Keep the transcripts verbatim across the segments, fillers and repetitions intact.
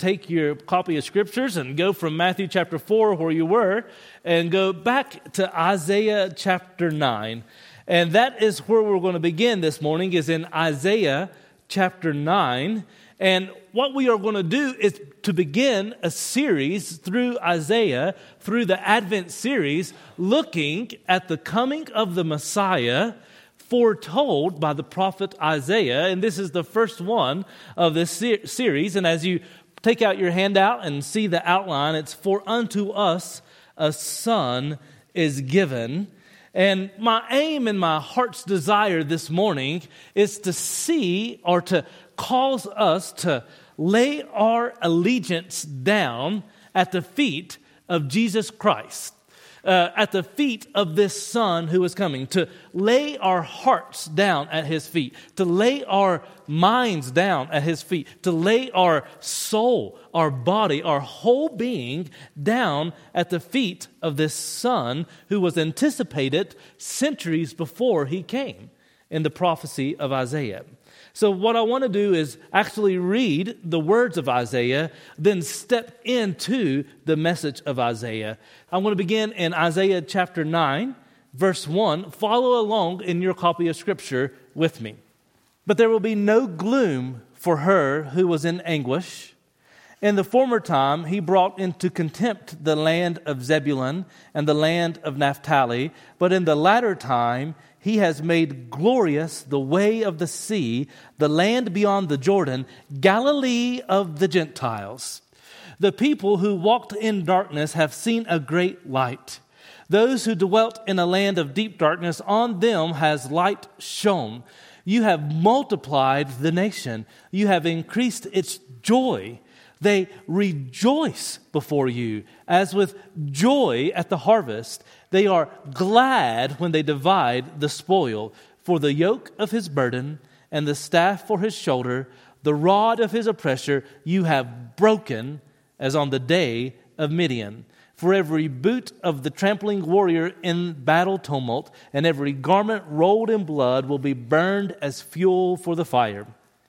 take your copy of Scriptures and go from Matthew chapter four, where you were, and go back to Isaiah chapter nine. And that is where we're going to begin this morning, is in Isaiah chapter nine. And what we are going to do is to begin a series through Isaiah, through the Advent series, looking at the coming of the Messiah foretold by the prophet Isaiah. And this is the first one of this ser- series. And as you take out your handout and see the outline, it's "For unto us a son is given." And my aim and my heart's desire this morning is to see, or to cause us to lay our allegiance down at the feet of Jesus Christ, uh, at the feet of this Son who is coming, to lay our hearts down at His feet, to lay our minds down at His feet, to lay our soul, our body, our whole being down at the feet of this Son who was anticipated centuries before He came in the prophecy of Isaiah. So what I want to do is actually read the words of Isaiah, then step into the message of Isaiah. I'm going to begin in Isaiah chapter nine, verse one. Follow along in your copy of Scripture with me. "But there will be no gloom for her who was in anguish. In the former time he brought into contempt the land of Zebulun and the land of Naphtali, but in the latter time He has made glorious the way of the sea, the land beyond the Jordan, Galilee of the Gentiles. The people who walked in darkness have seen a great light. Those who dwelt in a land of deep darkness, on them has light shone. You have multiplied the nation. You have increased its joy. They rejoice before you as with joy at the harvest. They are glad when they divide the spoil. For the yoke of his burden and the staff for his shoulder, the rod of his oppressor, you have broken as on the day of Midian. For every boot of the trampling warrior in battle tumult and every garment rolled in blood will be burned as fuel for the fire.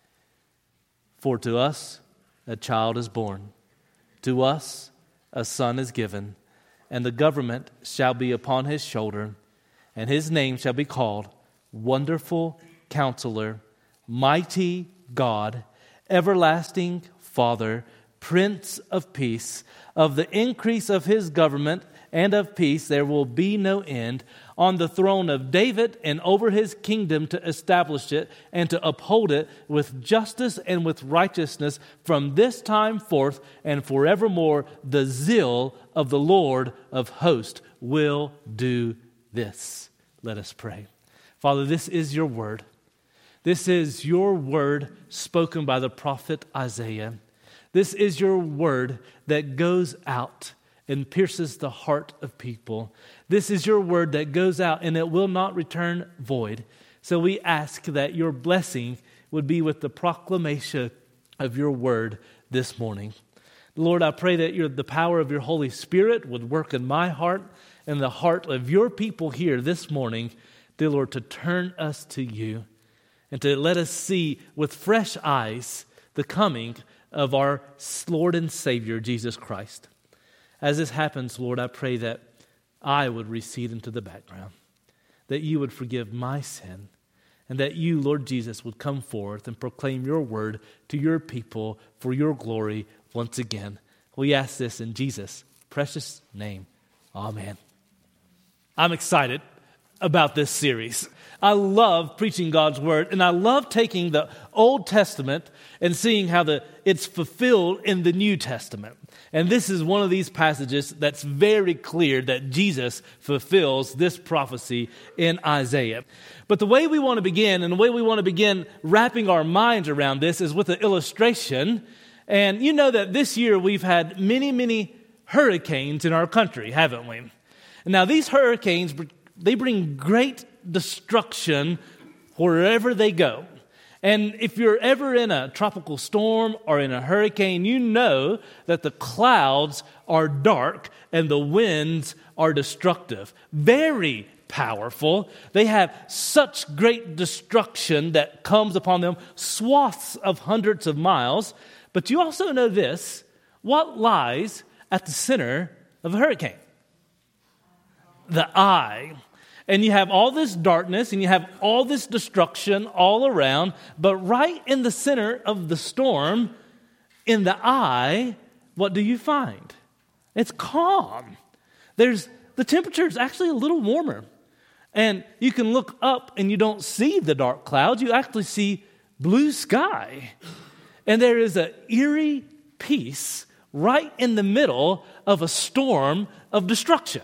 For to us a child is born, to us a son is given, and the government shall be upon his shoulder, and his name shall be called Wonderful Counselor, Mighty God, Everlasting Father, Prince of Peace. Of the increase of his government and of peace there will be no end, on the throne of David and over his kingdom, to establish it and to uphold it with justice and with righteousness from this time forth and forevermore. The zeal of the Lord of hosts will do this." Let us pray. Father, this is your word. This is your word spoken by the prophet Isaiah. This is your word that goes out and pierces the heart of people. This is your word that goes out and it will not return void. So we ask that your blessing would be with the proclamation of your word this morning. Lord, I pray that your, the power of your Holy Spirit would work in my heart and the heart of your people here this morning, dear Lord, to turn us to you and to let us see with fresh eyes the coming of our Lord and Savior, Jesus Christ. As this happens, Lord, I pray that I would recede into the background, that you would forgive my sin, and that you, Lord Jesus, would come forth and proclaim your word to your people for your glory once again. We ask this in Jesus' precious name. Amen. I'm excited about this series. I love preaching God's word, and I love taking the Old Testament and seeing how the it's fulfilled in the New Testament. And this is one of these passages that's very clear that Jesus fulfills this prophecy in Isaiah. But the way we want to begin, and the way we want to begin wrapping our minds around this, is with an illustration. And you know that this year we've had many, many hurricanes in our country, haven't we? Now these hurricanes, they bring great destruction wherever they go. And if you're ever in a tropical storm or in a hurricane, you know that the clouds are dark and the winds are destructive. Very powerful. They have such great destruction that comes upon them, swaths of hundreds of miles. But you also know this. What lies at the center of a hurricane? The eye. And you have all this darkness and you have all this destruction all around, but right in the center of the storm, in the eye, what do you find? It's calm. There's the temperature is actually a little warmer. And you can look up and you don't see the dark clouds. You actually see blue sky. And there is an eerie peace right in the middle of a storm of destruction.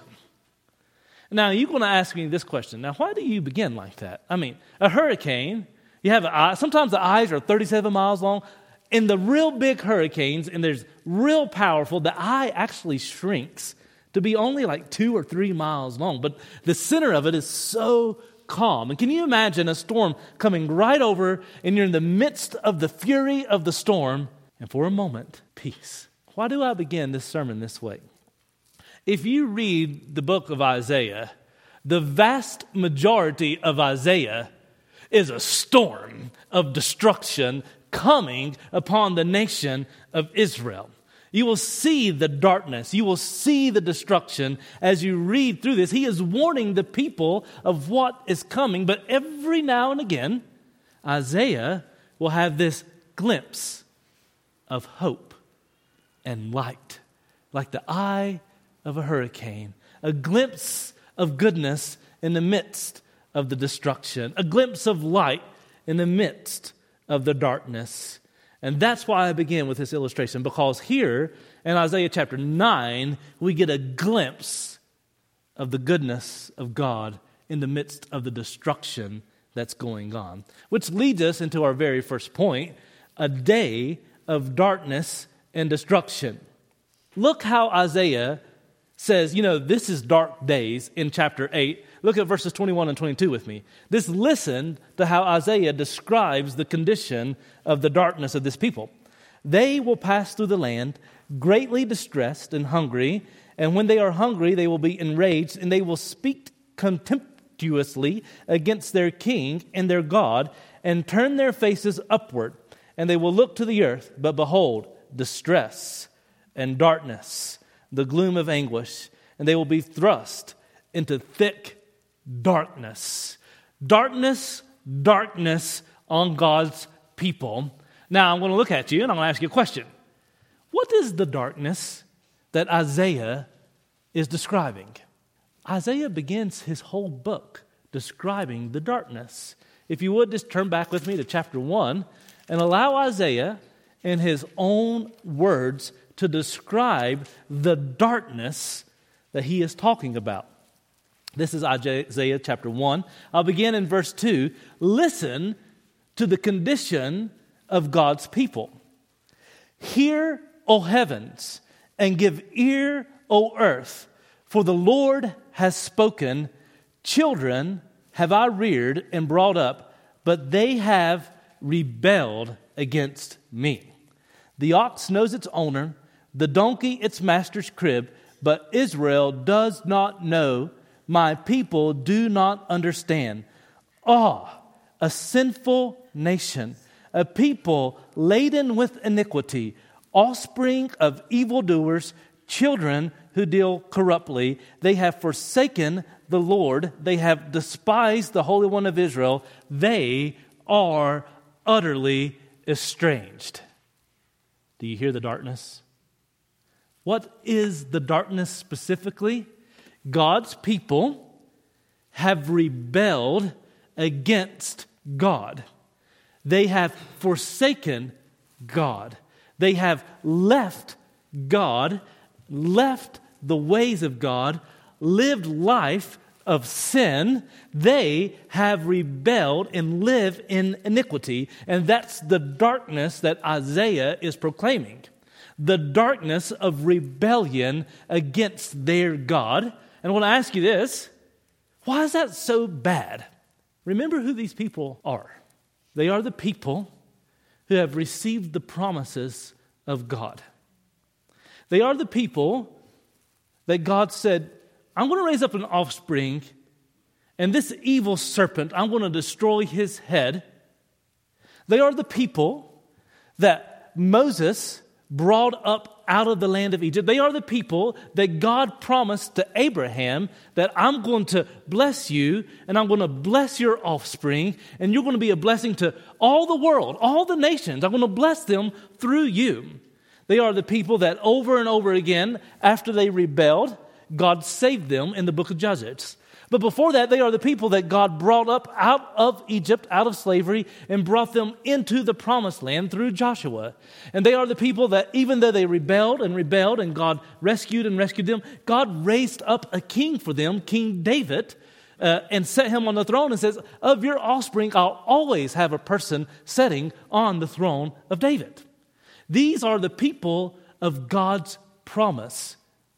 Now, you're going to ask me this question. Now, why do you begin like that? I mean, a hurricane, you have an eye. Sometimes the eyes are thirty-seven miles long. In the real big hurricanes, and there's real powerful, the eye actually shrinks to be only like two or three miles long. But the center of it is so calm. And can you imagine a storm coming right over, and you're in the midst of the fury of the storm, and for a moment, peace. Why do I begin this sermon this way? If you read the book of Isaiah, the vast majority of Isaiah is a storm of destruction coming upon the nation of Israel. You will see the darkness. You will see the destruction as you read through this. He is warning the people of what is coming, but every now and again, Isaiah will have this glimpse of hope and light, like the eye of a hurricane, a glimpse of goodness in the midst of the destruction, a glimpse of light in the midst of the darkness. And that's why I begin with this illustration, because here in Isaiah chapter nine, we get a glimpse of the goodness of God in the midst of the destruction that's going on. Which leads us into our very first point, a day of darkness and destruction. Look how Isaiah says, you know, this is dark days in chapter eight. Look at verses twenty-one and twenty-two with me. This listen to how Isaiah describes the condition of the darkness of this people. They will pass through the land greatly distressed and hungry, and when they are hungry, they will be enraged, and they will speak contemptuously against their king and their God, and turn their faces upward, and they will look to the earth, but behold, distress and darkness, the gloom of anguish, and they will be thrust into thick darkness. Darkness, darkness on God's people. Now, I'm going to look at you and I'm going to ask you a question. What is the darkness that Isaiah is describing? Isaiah begins his whole book describing the darkness. If you would, just turn back with me to chapter one and allow Isaiah in his own words to describe the darkness that he is talking about. This is Isaiah chapter one. I'll begin in verse two. Listen to the condition of God's people. Hear, O heavens, and give ear, O earth, for the Lord has spoken. Children have I reared and brought up, but they have rebelled against me. The ox knows its owner, the donkey its master's crib, but Israel does not know. My people do not understand. Ah, a sinful nation, a people laden with iniquity, offspring of evildoers, children who deal corruptly. They have forsaken the Lord. They have despised the Holy One of Israel. They are utterly estranged. Do you hear the darkness? What is the darkness specifically? God's people have rebelled against God. They have forsaken God. They have left God, left the ways of God, lived life of sin. They have rebelled and live in iniquity. And that's the darkness that Isaiah is proclaiming. The darkness of rebellion against their God. And I want to ask you this, why is that so bad? Remember who these people are. They are the people who have received the promises of God. They are the people that God said, I'm going to raise up an offspring, and this evil serpent, I'm going to destroy his head. They are the people that Moses brought up out of the land of Egypt. They are the people that God promised to Abraham that I'm going to bless you and I'm going to bless your offspring and you're going to be a blessing to all the world, all the nations. I'm going to bless them through you. They are the people that over and over again, after they rebelled, God saved them in the book of Judges. But before that, they are the people that God brought up out of Egypt, out of slavery, and brought them into the promised land through Joshua. And they are the people that even though they rebelled and rebelled and God rescued and rescued them, God raised up a king for them, King David, uh, and set him on the throne and says, of your offspring, I'll always have a person sitting on the throne of David. These are the people of God's promise.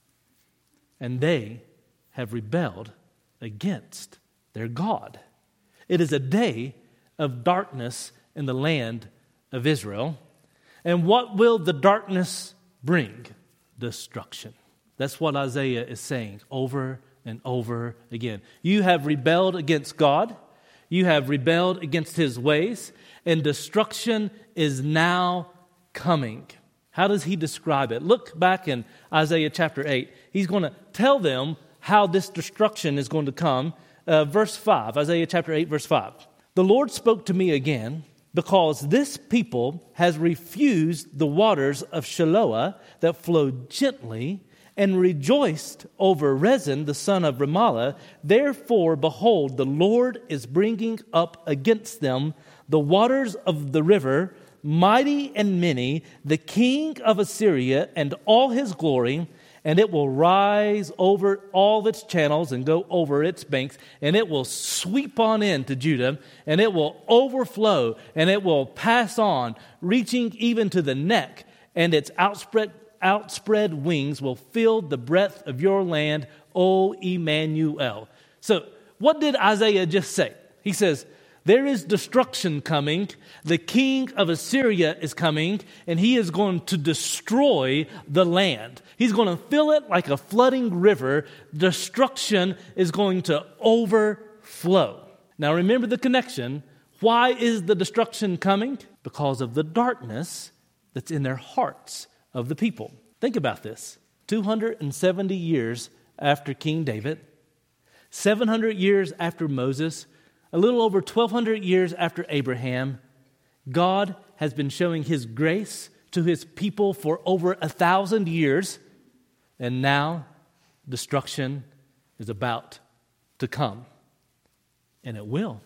And they have rebelled against their God. It is a day of darkness in the land of Israel. And what will the darkness bring? Destruction. That's what Isaiah is saying over and over again. You have rebelled against God. You have rebelled against His ways. And destruction is now coming. How does he describe it? Look back in Isaiah chapter eight. He's going to tell them how this destruction is going to come. Uh, verse five, Isaiah chapter eight, verse five. The Lord spoke to me again, because this people has refused the waters of Shiloah that flowed gently, and rejoiced over Rezin, the son of Remaliah. Therefore, behold, the Lord is bringing up against them the waters of the river, mighty and many, the king of Assyria and all his glory, and it will rise over all its channels and go over its banks, and it will sweep on into Judah, and it will overflow, and it will pass on, reaching even to the neck, and its outspread outspread wings will fill the breadth of your land, O Emmanuel. So, what did Isaiah just say? He says, there is destruction coming. The king of Assyria is coming, and he is going to destroy the land. He's going to fill it like a flooding river. Destruction is going to overflow. Now remember the connection. Why is the destruction coming? Because of the darkness that's in their hearts of the people. Think about this. two hundred seventy years after King David, seven hundred years after Moses, a little over twelve hundred years after Abraham, God has been showing His grace to His people for over a thousand years, and now destruction is about to come. And it will.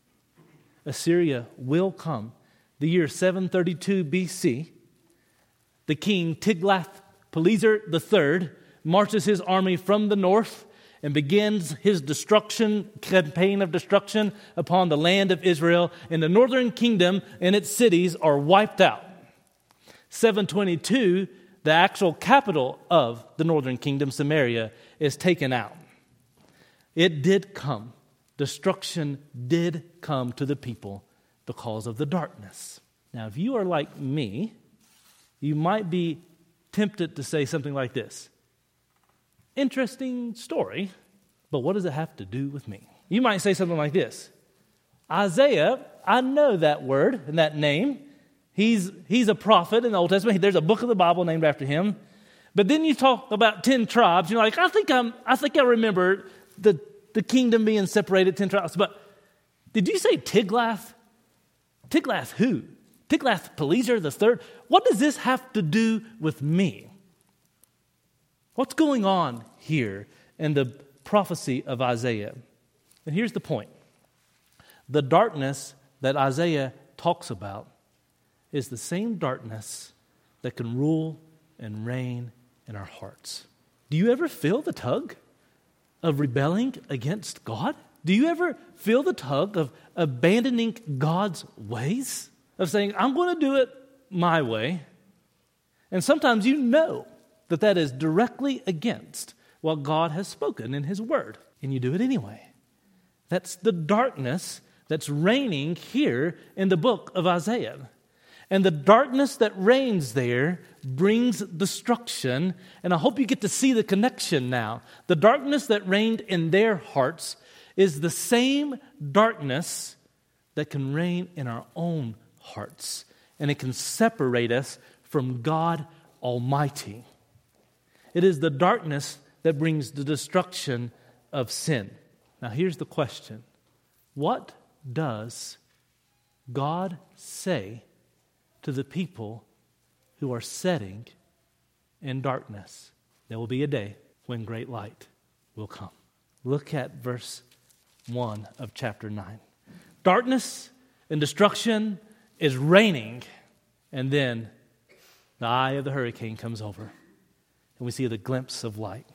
Assyria will come. The year seven thirty-two B C, the king Tiglath-Pileser the third marches his army from the north and begins his destruction, campaign of destruction upon the land of Israel, and the northern kingdom and its cities are wiped out. seven twenty-two, the actual capital of the northern kingdom, Samaria, is taken out. It did come. Destruction did come to the people because of the darkness. Now, if you are like me, you might be tempted to say something like this. Interesting story, but what does it have to do with me? You might say something like this. Isaiah, I know that word and that name. He's, he's a prophet in the Old Testament. There's a book of the Bible named after him. But then you talk about ten tribes. You're like, I think I'm, I think I remember the, the kingdom being separated, ten tribes. But did you say Tiglath? Tiglath who? Tiglath-Pileser the third? What does this have to do with me? What's going on here in the prophecy of Isaiah? And here's the point. The darkness that Isaiah talks about is the same darkness that can rule and reign in our hearts. Do you ever feel the tug of rebelling against God? Do you ever feel the tug of abandoning God's ways? Of saying, I'm going to do it my way. And sometimes you know that that is directly against what God has spoken in His Word, and you do it anyway. That's the darkness that's reigning here in the book of Isaiah. And the darkness that reigns there brings destruction, and I hope you get to see the connection now. The darkness that reigned in their hearts is the same darkness that can reign in our own hearts and it can separate us from God Almighty. It is the darkness that brings the destruction of sin. Now here's the question. What does God say to the people who are sitting in darkness? There will be a day when great light will come. Look at verse one of chapter nine. Darkness and destruction is reigning, and then the eye of the hurricane comes over, and we see the glimpse of light.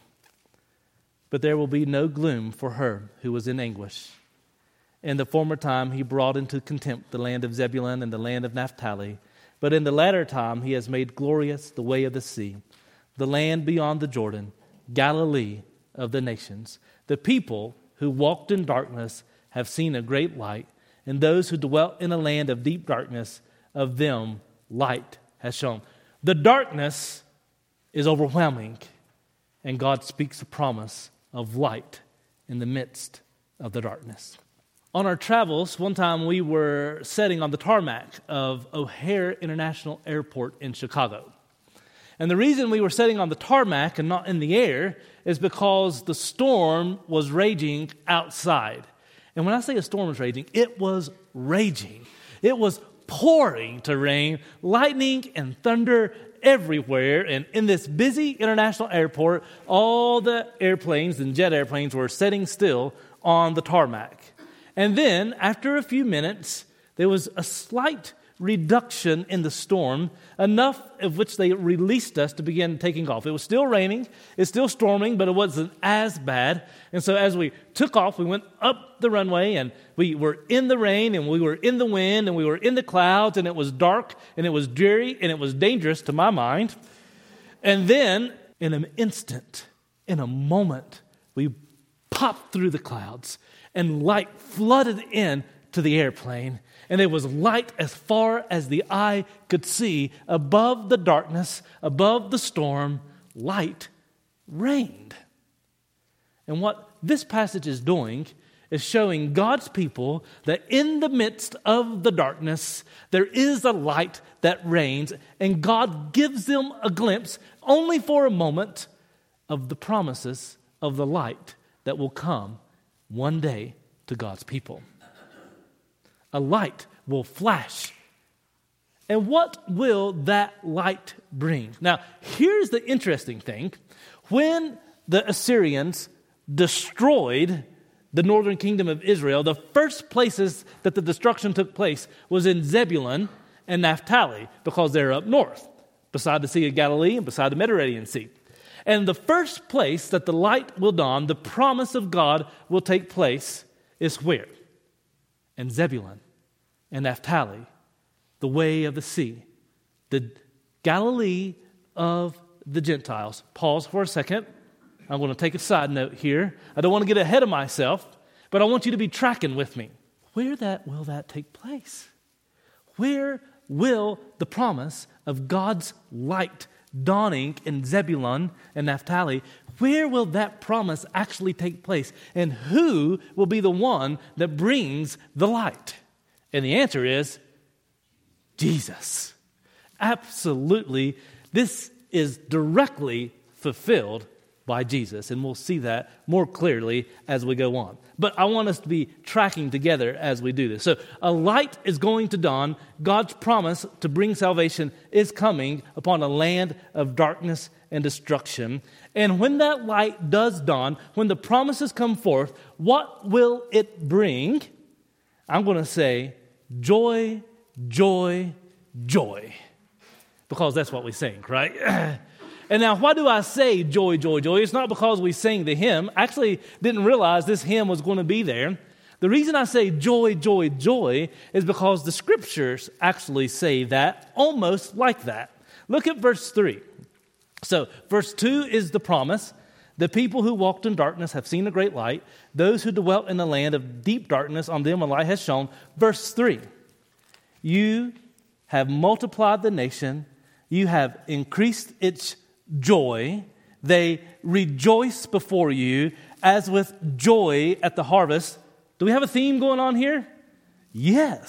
But there will be no gloom for her who was in anguish. In the former time he brought into contempt the land of Zebulun and the land of Naphtali, but in the latter time he has made glorious the way of the sea, the land beyond the Jordan, Galilee of the nations. The people who walked in darkness have seen a great light, and those who dwelt in a land of deep darkness, of them light has shone. The darkness is overwhelming, and God speaks a promise of light in the midst of the darkness. On our travels, one time we were sitting on the tarmac of O'Hare International Airport in Chicago. And the reason we were sitting on the tarmac and not in the air is because the storm was raging outside. And when I say a storm was raging, it was raging. It was pouring to rain, lightning and thunder everywhere. And in this busy international airport, all the airplanes and jet airplanes were sitting still on the tarmac. And then, after a few minutes, there was a slight reduction in the storm, enough of which they released us to begin taking off. It was still raining, it's still storming, but it wasn't as bad. And so as we took off, we went up the runway, and we were in the rain, and we were in the wind, and we were in the clouds, and it was dark, and it was dreary, and it was dangerous to my mind. And then, in an instant, in a moment, we popped through the clouds, and light flooded in to the airplane. And it was light as far as the eye could see. Above the darkness, above the storm, light reigned. And what this passage is doing is showing God's people that in the midst of the darkness, there is a light that reigns, and God gives them a glimpse, only for a moment, of the promises of the light that will come one day to God's people. A light will flash. And what will that light bring? Now, here's the interesting thing. When the Assyrians destroyed the northern kingdom of Israel, the first places that the destruction took place was in Zebulun and Naphtali, because they're up north, beside the Sea of Galilee and beside the Mediterranean Sea. And the first place that the light will dawn, the promise of God will take place, is where? And Zebulun and Naphtali, the way of the sea, the Galilee of the Gentiles. Pause for a second. I'm going to take a side note here. I don't want to get ahead of myself, but I want you to be tracking with me. Where that will that take place? Where will the promise of God's light dawning in Zebulun and Naphtali, where will that promise actually take place? And who will be the one that brings the light? And the answer is Jesus. Absolutely. This is directly fulfilled by Jesus. And we'll see that more clearly as we go on. But I want us to be tracking together as we do this. So a light is going to dawn. God's promise to bring salvation is coming upon a land of darkness and destruction. And when that light does dawn, when the promises come forth, what will it bring? I'm going to say joy, joy, joy. Because that's what we sing, right? And now, why do I say joy, joy, joy? It's not because we sang the hymn. I actually didn't realize this hymn was going to be there. The reason I say joy, joy, joy is because the scriptures actually say that, almost like that. Look at verse three. So, verse two is the promise. The people who walked in darkness have seen a great light. Those who dwelt in the land of deep darkness, on them a light has shone. Verse three. You have multiplied the nation. You have increased its joy. They rejoice before you as with joy at the harvest. Do we have a theme going on here? Yes.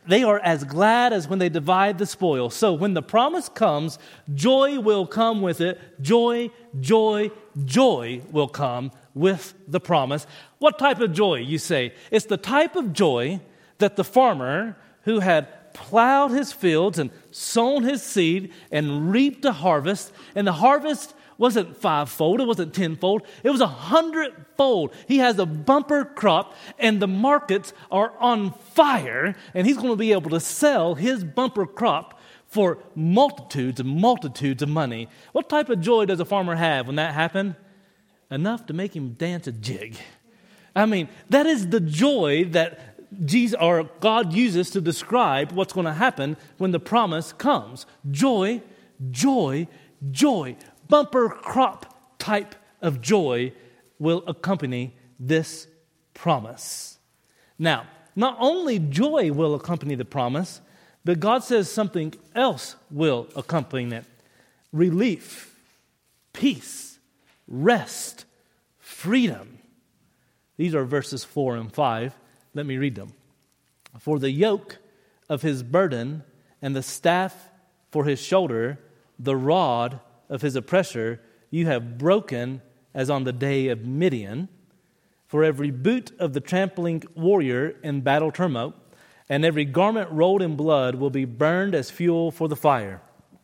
they are as glad as when they divide the spoil. So when the promise comes, joy will come with it. Joy, joy, joy will come with the promise. What type of joy, you say? It's the type of joy that the farmer who had plowed his fields and sown his seed and reaped a harvest, and the harvest wasn't fivefold, it wasn't tenfold, it was a hundredfold. He has a bumper crop, and the markets are on fire, and he's going to be able to sell his bumper crop for multitudes and multitudes of money. What type of joy does a farmer have when that happened? Enough to make him dance a jig. I mean, that is the joy that Jesus or God uses to describe what's going to happen when the promise comes. Joy, joy, joy. Bumper crop type of joy will accompany this promise. Now, not only joy will accompany the promise, but God says something else will accompany it. Relief, peace, rest, freedom. These are verses four and five. Let me read them. For the yoke of his burden and the staff for his shoulder, the rod of his oppressor, you have broken as on the day of Midian. For every boot of the trampling warrior in battle tumult, and every garment rolled in blood will be burned as fuel for the fire.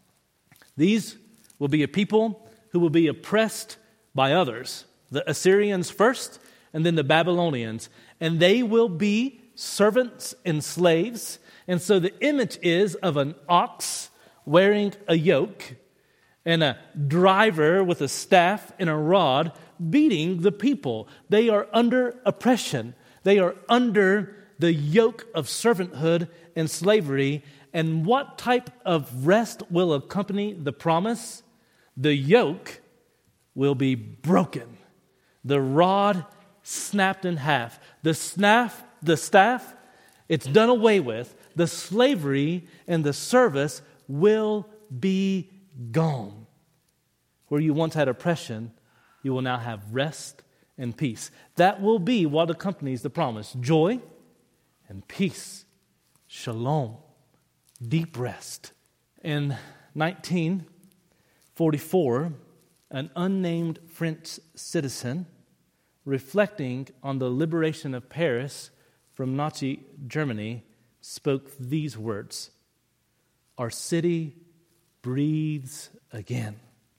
These will be a people who will be oppressed by others, the Assyrians first, and then the Babylonians, and they will be servants and slaves. And so the image is of an ox wearing a yoke, and a driver with a staff and a rod beating the people. They are under oppression. They are under the yoke of servanthood and slavery. And what type of rest will accompany the promise? The yoke will be broken. The rod snapped in half. The staff, the staff, it's done away with. The slavery and the service will be gone. Where you once had oppression, you will now have rest and peace. That will be what accompanies the promise. Joy and peace. Shalom. Deep rest. In nineteen forty-four, an unnamed French citizen, reflecting on the liberation of Paris from Nazi Germany, spoke these words: "Our city breathes again."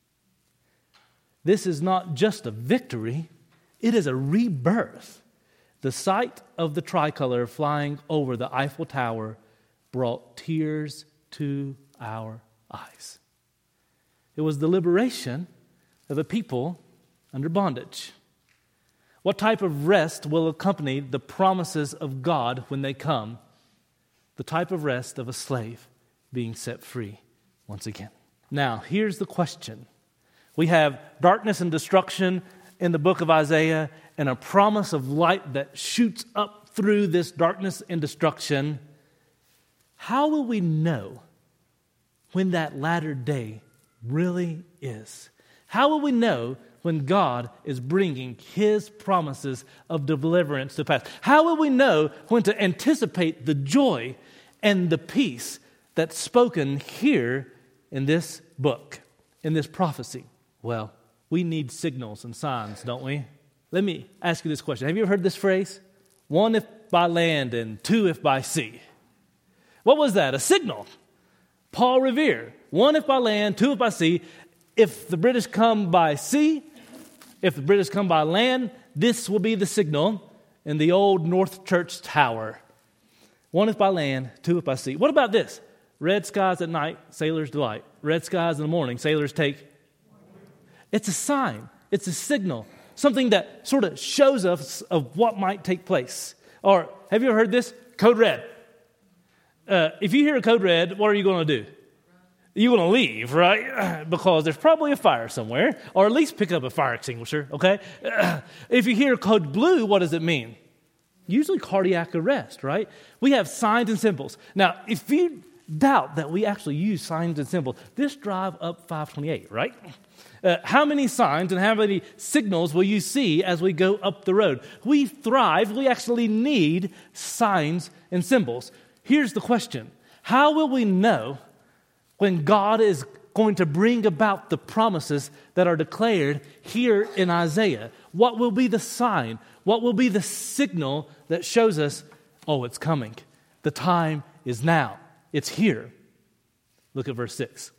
This is not just a victory, it is a rebirth. The sight of the tricolor flying over the Eiffel Tower brought tears to our eyes. It was the liberation of a people under bondage. What type of rest will accompany the promises of God when they come? The type of rest of a slave being set free once again. Now, here's the question. We have darkness and destruction in the book of Isaiah and a promise of light that shoots up through this darkness and destruction. How will we know when that latter day really is? How will we know when God is bringing His promises of deliverance to pass? How will we know when to anticipate the joy and the peace that's spoken here in this book, in this prophecy? Well, we need signals and signs, don't we? Let me ask you this question. Have you ever heard this phrase? One if by land and two if by sea. What was that? A signal. Paul Revere. One if by land, two if by sea. If the British come by sea, if the British come by land, this will be the signal in the old North Church Tower. One if by land, two if by sea. What about this? Red skies at night, sailors delight. Red skies in the morning, sailors take. It's a sign. It's a signal. Something that sort of shows us of what might take place. Or have you ever heard this? Code red. Uh, if you hear a code red, what are you going to do? You're going to leave, right? Because there's probably a fire somewhere. Or at least pick up a fire extinguisher, okay? Uh, if you hear code blue, what does it mean? Usually cardiac arrest, right? We have signs and symbols. Now, if you doubt that we actually use signs and symbols, this drive up five twenty-eight, right? Uh, how many signs and how many signals will you see as we go up the road? We thrive. We actually need signs and symbols. here's the question. How will we know when God is going to bring about the promises that are declared here in Isaiah? What will be the sign? What will be the signal that shows us, oh, it's coming. The time is now. It's here. Look at verse six.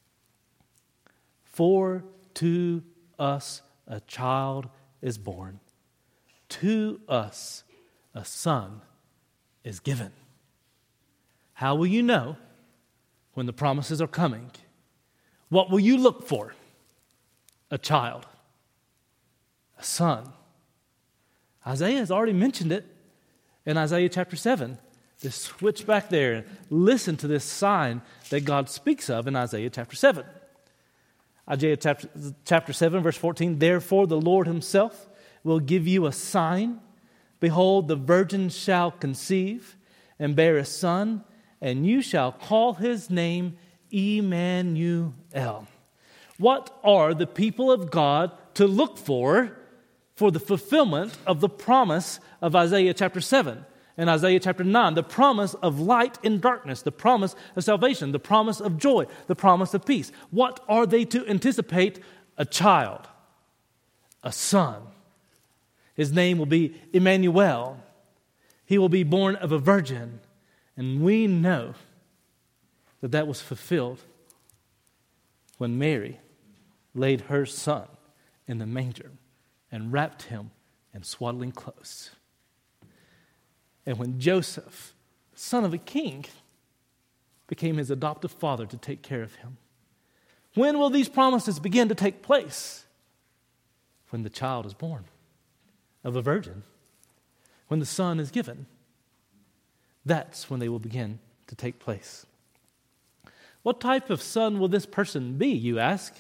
For to us a child is born. To us a son is given. How will you know when the promises are coming? What will you look for? A child. A son. Isaiah has already mentioned it in Isaiah chapter seven. Just switch back there and listen to this sign that God speaks of in Isaiah chapter seven. Isaiah chapter, chapter seven, verse fourteen, therefore the Lord himself will give you a sign. Behold, the virgin shall conceive and bear a son, and you shall call his name Emmanuel. What are the people of God to look for for the fulfillment of the promise of Isaiah chapter seven and Isaiah chapter nine? The promise of light in darkness, the promise of salvation, the promise of joy, the promise of peace. What are they to anticipate? A child, a son. His name will be Emmanuel. He will be born of a virgin. And we know that that was fulfilled when Mary laid her son in the manger and wrapped him in swaddling clothes. And when Joseph, son of a king, became his adoptive father to take care of him. When will these promises begin to take place? When the child is born of a virgin. When the son is given. That's when they will begin to take place. What type of son will this person be, you ask?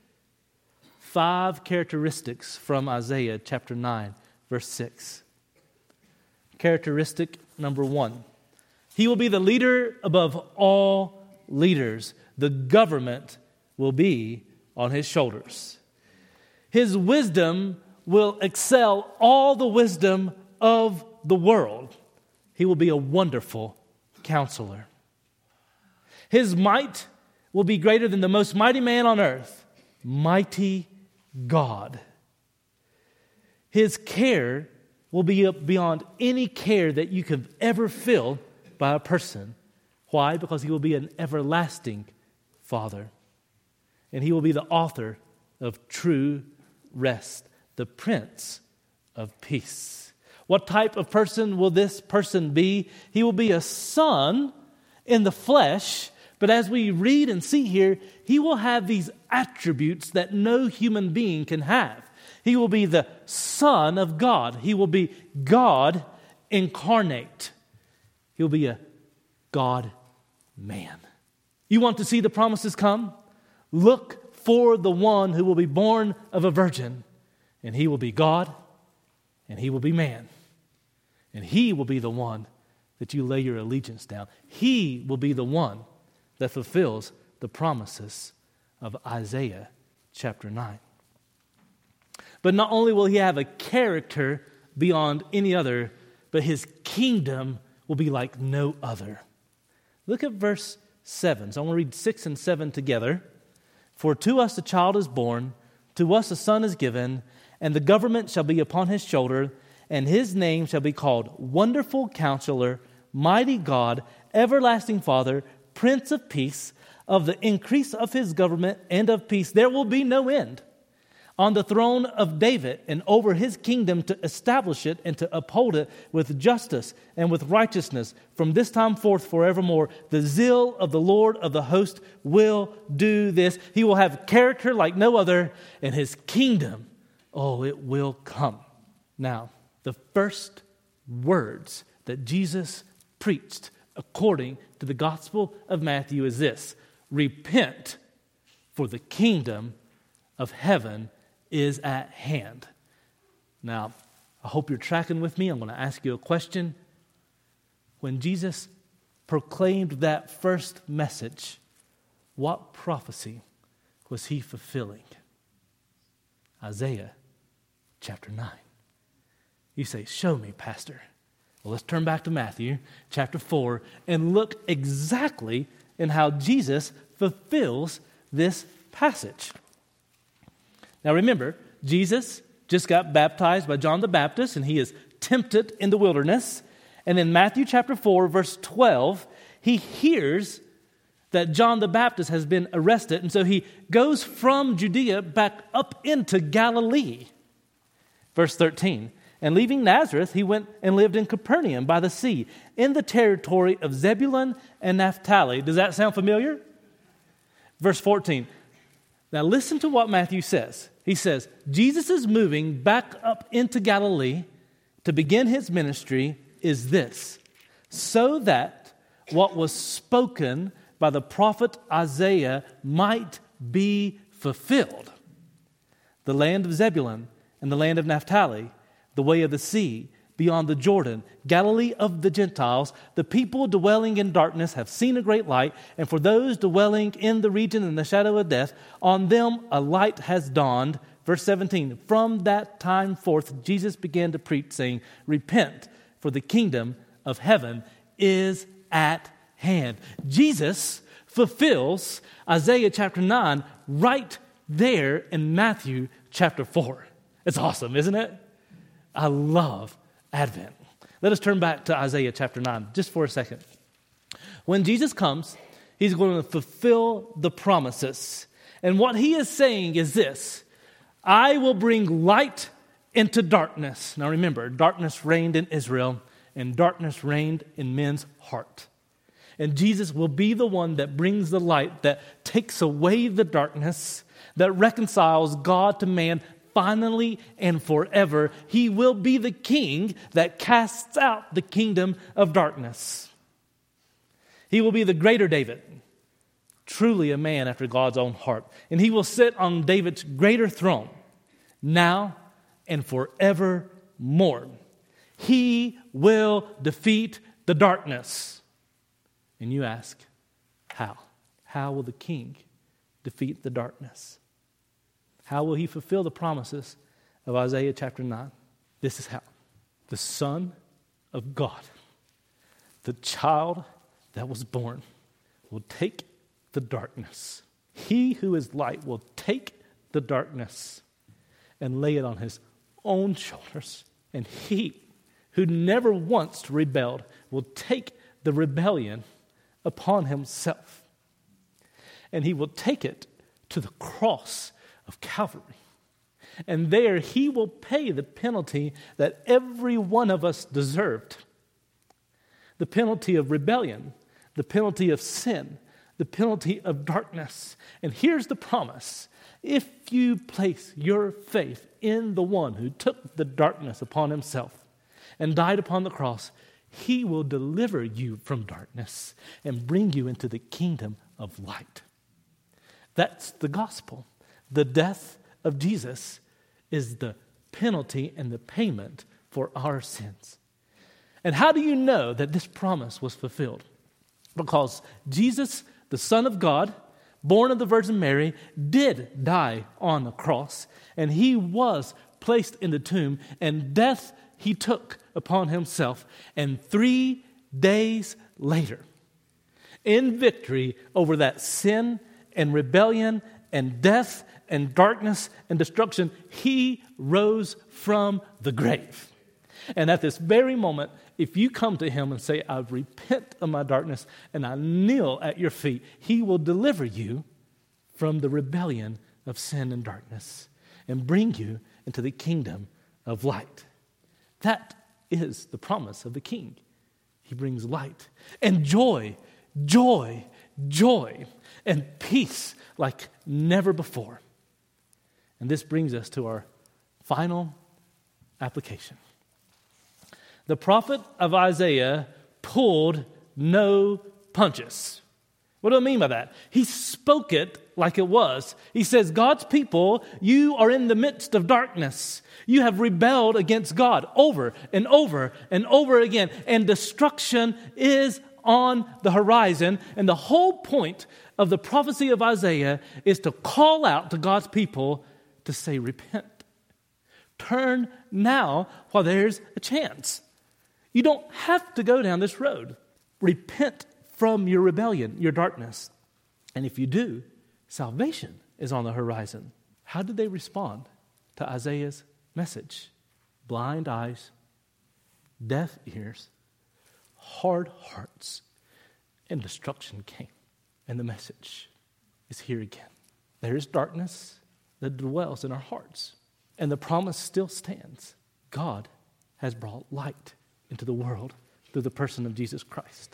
Five characteristics from Isaiah chapter nine, verse six. Characteristic number one. He will be the leader above all leaders. The government will be on his shoulders. His wisdom will excel all the wisdom of the world. He will be a wonderful counselor. His might will be greater than the most mighty man on earth. Mighty God. His care will be beyond any care that you could ever feel by a person. Why? Because he will be an everlasting Father. And he will be the author of true rest, the Prince of Peace. What type of person will this person be? He will be a son in the flesh, but as we read and see here, he will have these attributes that no human being can have. He will be the Son of God. He will be God incarnate. He will be a God-man. You want to see the promises come? Look for the one who will be born of a virgin, and he will be God, and he will be man. And he will be the one that you lay your allegiance down. He will be the one that fulfills the promises of Isaiah chapter nine. But not only will he have a character beyond any other, but his kingdom will be like no other. Look at verse seven. So I want to read six and seven together. For to us a child is born, to us a son is given, and the government shall be upon his shoulder, and his name shall be called Wonderful Counselor, Mighty God, Everlasting Father, Prince of Peace. Of the increase of his government and of peace there will be no end. On the throne of David and over his kingdom, to establish it and to uphold it with justice and with righteousness from this time forth forevermore. The zeal of the Lord of the host will do this. He will have character like no other, and his kingdom, oh, it will come. Now, the first words that Jesus preached according to the Gospel of Matthew is this: repent, for the kingdom of heaven is at hand. Now, I hope you're tracking with me. I'm going to ask you a question. When Jesus proclaimed that first message, what prophecy was he fulfilling? Isaiah chapter nine. You say, show me, Pastor. Well, let's turn back to Matthew chapter four and look exactly in how Jesus fulfills this passage. Now remember, Jesus just got baptized by John the Baptist, and he is tempted in the wilderness. And in Matthew chapter four, verse twelve, he hears that John the Baptist has been arrested, and so he goes from Judea back up into Galilee. Verse thirteen, and leaving Nazareth, he went and lived in Capernaum by the sea, in the territory of Zebulun and Naphtali. Does that sound familiar? Verse fourteen, now listen to what Matthew says. He says, Jesus is moving back up into Galilee to begin his ministry is this, so that what was spoken by the prophet Isaiah might be fulfilled. The land of Zebulun and the land of Naphtali, the way of the sea, beyond the Jordan, Galilee of the Gentiles, the people dwelling in darkness have seen a great light, and for those dwelling in the region in the shadow of death, on them a light has dawned. Verse seventeen, from that time forth Jesus began to preach, saying, repent, for the kingdom of heaven is at hand. Jesus fulfills Isaiah chapter nine right there in Matthew chapter four. It's awesome, isn't it? I love Advent. Let us turn back to Isaiah chapter nine just for a second. When Jesus comes, he's going to fulfill the promises. And what he is saying is this, I will bring light into darkness. Now remember, darkness reigned in Israel, and darkness reigned in men's heart. And Jesus will be the one that brings the light, that takes away the darkness, that reconciles God to man finally and forever. He will be the king that casts out the kingdom of darkness. He will be the greater David, truly a man after God's own heart. And he will sit on David's greater throne now and forevermore. He will defeat the darkness. And you ask, how? How will the king defeat the darkness? How will he fulfill the promises of Isaiah chapter nine? This is how. The Son of God, the child that was born, will take the darkness. He who is light will take the darkness and lay it on his own shoulders. And he who never once rebelled will take the rebellion upon himself. And he will take it to the cross of Calvary. And there he will pay the penalty that every one of us deserved. The penalty of rebellion, the penalty of sin, the penalty of darkness. And here's the promise. If you place your faith in the one who took the darkness upon himself and died upon the cross, he will deliver you from darkness and bring you into the kingdom of light. That's the gospel. The death of Jesus is the penalty and the payment for our sins. And how do you know that this promise was fulfilled? Because Jesus, the Son of God, born of the Virgin Mary, did die on the cross, and he was placed in the tomb, and death he took upon himself. And three days later, in victory over that sin and rebellion and death and darkness and destruction, he rose from the grave. And at this very moment, if you come to him and say, I repent of my darkness and I kneel at your feet, he will deliver you from the rebellion of sin and darkness and bring you into the kingdom of light. That is the promise of the King. He brings light and joy, joy, joy, and peace like never before. And this brings us to our final application. The prophet of Isaiah pulled no punches. What do I mean by that? He spoke it like it was. He says, God's people, you are in the midst of darkness. You have rebelled against God over and over and over again. And destruction is on the horizon. And the whole point of the prophecy of Isaiah is to call out to God's people to say, repent. Turn now while there's a chance. You don't have to go down this road. Repent from your rebellion, your darkness. And if you do, salvation is on the horizon. How did they respond to Isaiah's message? Blind eyes, deaf ears, hard hearts, and destruction came. And the message is here again. There is darkness that dwells in our hearts. And the promise still stands. God has brought light into the world through the person of Jesus Christ.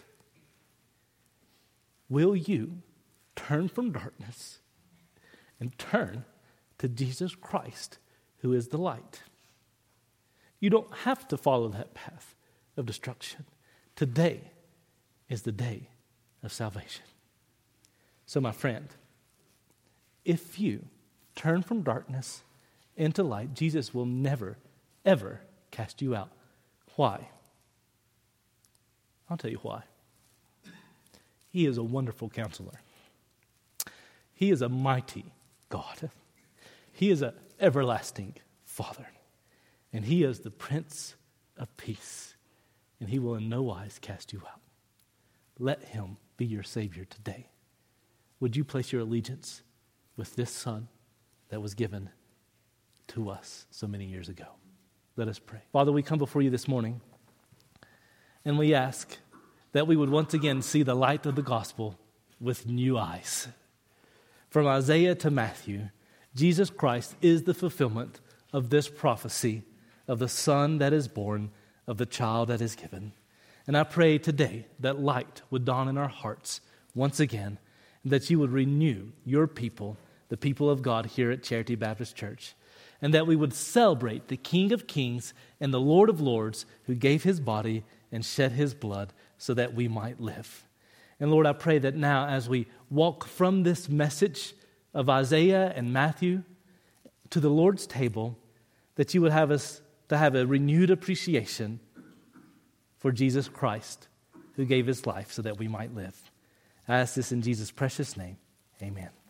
Will you turn from darkness and turn to Jesus Christ, who is the light? You don't have to follow that path of destruction. Today is the day of salvation. So, my friend, if you turn from darkness into light, Jesus will never, ever cast you out. Why? I'll tell you why. He is a wonderful counselor. He is a mighty God. He is an everlasting Father. And He is the Prince of Peace. And He will in no wise cast you out. Let Him be your Savior today. Would you place your allegiance with this Son that was given to us so many years ago? Let us pray. Father, we come before you this morning, and we ask that we would once again see the light of the gospel with new eyes. From Isaiah to Matthew, Jesus Christ is the fulfillment of this prophecy of the Son that is born, of the child that is given. And I pray today that light would dawn in our hearts once again, and that you would renew your people, the people of God here at Charity Baptist Church, and that we would celebrate the King of Kings and the Lord of Lords who gave His body and shed His blood so that we might live. And Lord, I pray that now as we walk from this message of Isaiah and Matthew to the Lord's table, that you would have us to have a renewed appreciation for Jesus Christ who gave His life so that we might live. I ask this in Jesus' precious name. Amen.